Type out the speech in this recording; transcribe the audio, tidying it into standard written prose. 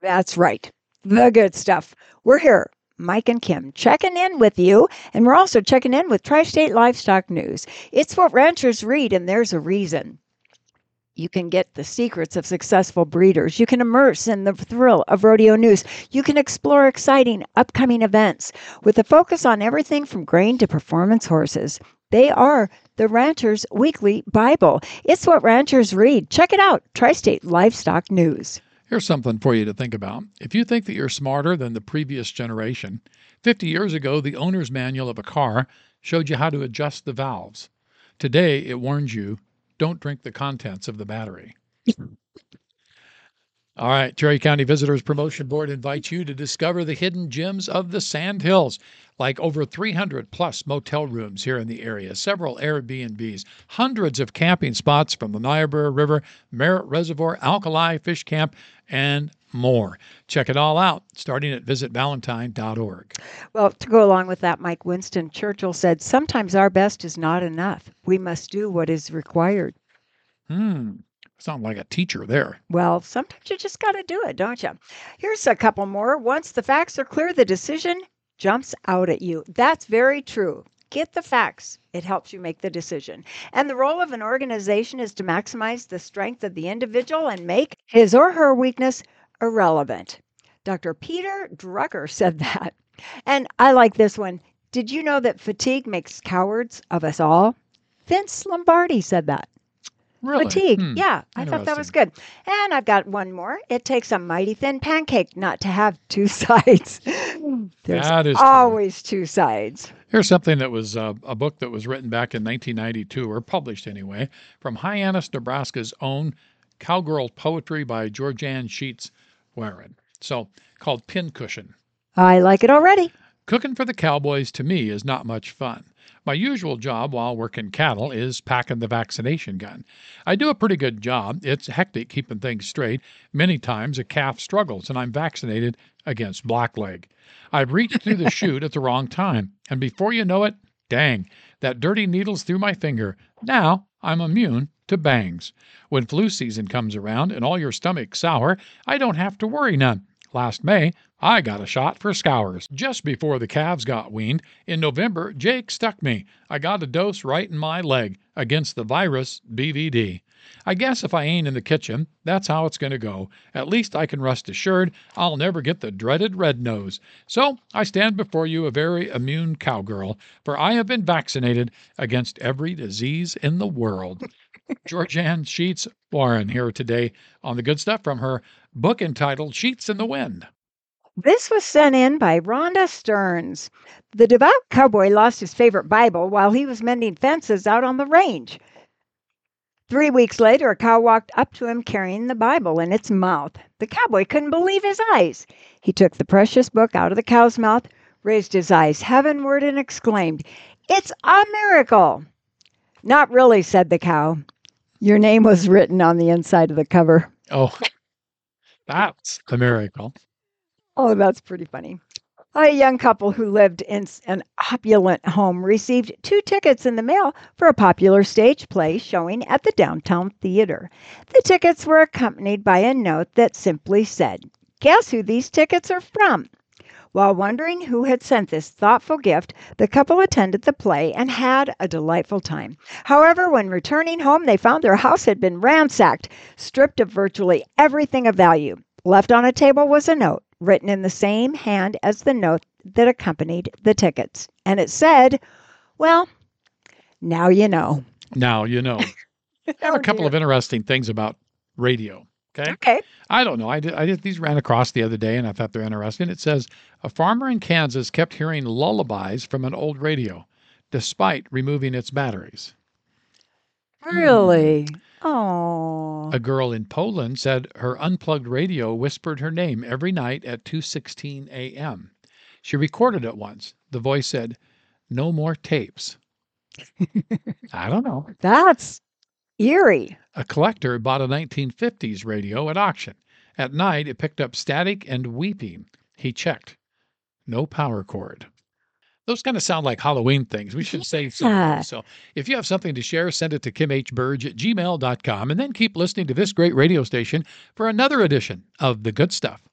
That's right. The good stuff. We're here, Mike and Kim, checking in with you, and we're also checking in with Tri-State Livestock News. It's what ranchers read, and there's a reason. You can get the secrets of successful breeders. You can immerse in the thrill of rodeo news. You can explore exciting upcoming events with a focus on everything from grain to performance horses. They are the Rancher's Weekly Bible. It's what ranchers read. Check it out, Tri-State Livestock News. Here's something for you to think about. If you think that you're smarter than the previous generation, 50 years ago, the owner's manual of a car showed you how to adjust the valves. Today, it warns you, don't drink the contents of the battery. All right, Cherry County Visitors Promotion Board invites you to discover the hidden gems of the Sandhills, like over 300 plus motel rooms here in the area, several Airbnbs, hundreds of camping spots from the Niobrara River, Merritt Reservoir, Alkali Fish Camp, and more. Check it all out, starting at visitvalentine.org. Well, to go along with that, Mike Winston Churchill said, sometimes our best is not enough. We must do what is required. Sound like a teacher there. Well, sometimes you just got to do it, don't you? Here's a couple more. Once the facts are clear, the decision jumps out at you. That's very true. Get the facts. It helps you make the decision. And the role of an organization is to maximize the strength of the individual and make his or her weakness irrelevant. Dr. Peter Drucker said that. And I like this one. Did you know that fatigue makes cowards of us all? Vince Lombardi said that. Really? Fatigue. Yeah, I thought that was good. And I've got one more. It takes a mighty thin pancake not to have two sides. There's always two sides. Here's something that was a book that was written back in 1992, or published anyway, from Hyannis, Nebraska's own Cowgirl Poetry by Georgianne Sheets Warren. So, called Pincushion. I like it already. Cooking for the cowboys, to me, is not much fun. My usual job while working cattle is packing the vaccination gun. I do a pretty good job. It's hectic keeping things straight. Many times a calf struggles and I'm vaccinated against blackleg. I've reached through the chute at the wrong time, and before you know it, dang, that dirty needle's through my finger. Now I'm immune to bangs. When flu season comes around and all your stomach's sour, I don't have to worry none. Last May, I got a shot for scours. Just before the calves got weaned, in November, Jake stuck me. I got a dose right in my leg against the virus BVD. I guess if I ain't in the kitchen, that's how it's going to go. At least I can rest assured I'll never get the dreaded red nose. So I stand before you a very immune cowgirl, for I have been vaccinated against every disease in the world. Georgianne Sheets Warren here today on the good stuff from her book entitled Sheets in the Wind. This was sent in by Rhonda Stearns. The devout cowboy lost his favorite Bible while he was mending fences out on the range. 3 weeks later, a cow walked up to him carrying the Bible in its mouth. The cowboy couldn't believe his eyes. He took the precious book out of the cow's mouth, raised his eyes heavenward, and exclaimed, "It's a miracle!" "Not really," said the cow. "Your name was written on the inside of the cover." Oh, that's a miracle. Oh, that's pretty funny. A young couple who lived in an opulent home received 2 tickets in the mail for a popular stage play showing at the downtown theater. The tickets were accompanied by a note that simply said, "Guess who these tickets are from?" While wondering who had sent this thoughtful gift, the couple attended the play and had a delightful time. However, when returning home, they found their house had been ransacked, stripped of virtually everything of value. Left on a table was a note, written in the same hand as the note that accompanied the tickets. And it said, "Well, now you know." Now you know. I have a couple of interesting things about radio. Okay. I don't know. I did these ran across the other day and I thought they're interesting. It says a farmer in Kansas kept hearing lullabies from an old radio despite removing its batteries. Really? Oh. A girl in Poland said her unplugged radio whispered her name every night at 2:16 a.m. She recorded it once. The voice said, "No more tapes." I don't know. That's eerie. A collector bought a 1950s radio at auction. At night, it picked up static and weeping. He checked. No power cord. Those kind of sound like Halloween things. We should say something. So if you have something to share, send it to kimhburge@gmail.com, and then keep listening to this great radio station for another edition of The Good Stuff.